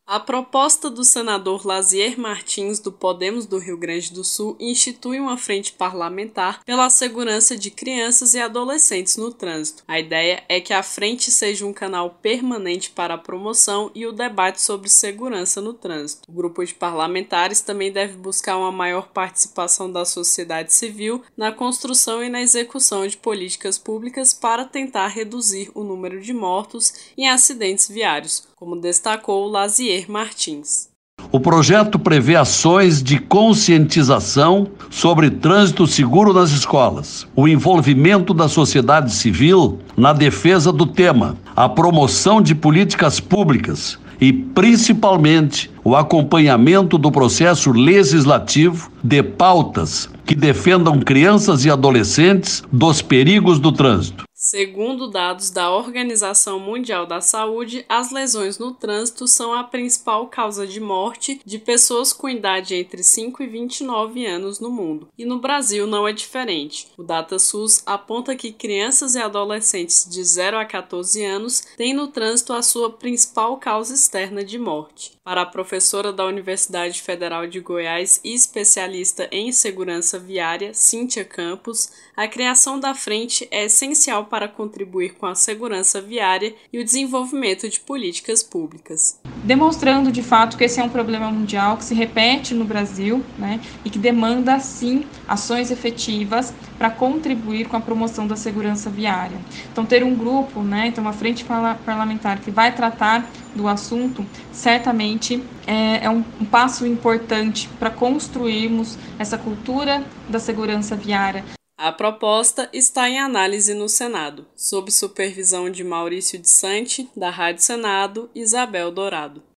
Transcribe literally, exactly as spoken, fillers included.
A proposta do senador Lazier Martins, do Podemos do Rio Grande do Sul, institui uma frente parlamentar pela segurança de crianças e adolescentes no trânsito. A ideia é que a frente seja um canal permanente para a promoção e o debate sobre segurança no trânsito. O grupo de parlamentares também deve buscar uma maior participação da sociedade civil na construção e na execução de políticas públicas para tentar reduzir o número de mortos em acidentes viários, como destacou Lazier Martins. O projeto prevê ações de conscientização sobre trânsito seguro nas escolas, o envolvimento da sociedade civil na defesa do tema, a promoção de políticas públicas e, principalmente, o acompanhamento do processo legislativo de pautas que defendam crianças e adolescentes dos perigos do trânsito. Segundo dados da Organização Mundial da Saúde, as lesões no trânsito são a principal causa de morte de pessoas com idade entre cinco e vinte e nove anos no mundo. E no Brasil não é diferente. O DataSUS aponta que crianças e adolescentes de zero a quatorze anos têm no trânsito a sua principal causa externa de morte. Para a professora da Universidade Federal de Goiás e especialista em segurança viária, Cíntia Campos, a criação da frente é essencial para contribuir com a segurança viária e o desenvolvimento de políticas públicas. Demonstrando de fato que esse é um problema mundial que se repete no Brasil, né, e que demanda sim ações efetivas para contribuir com a promoção da segurança viária. Então ter um grupo, né, então uma frente parlamentar que vai tratar do assunto, certamente é, é um, um passo importante para construirmos essa cultura da segurança viária. A proposta está em análise no Senado, sob supervisão de Maurício de Sante, da Rádio Senado, Isabel Dourado.